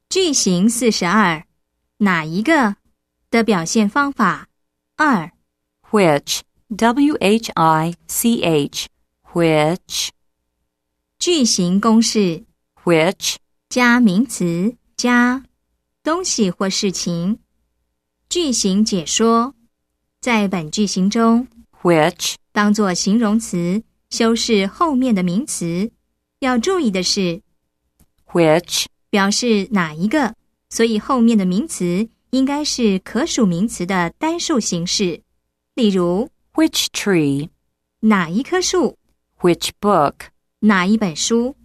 句型42，哪一个的表现方法。2 Which, W-H-I-C-H, which, 句型公式 which, 加名词加东西或事情。句型解说，在本句型中 which, 当作形容词修饰后面的名词。要注意的是 which, 表示哪一个，所以后面的名词应该是可数名词的单数形式。例如 which tree, 哪一棵树， which book, 哪一本书。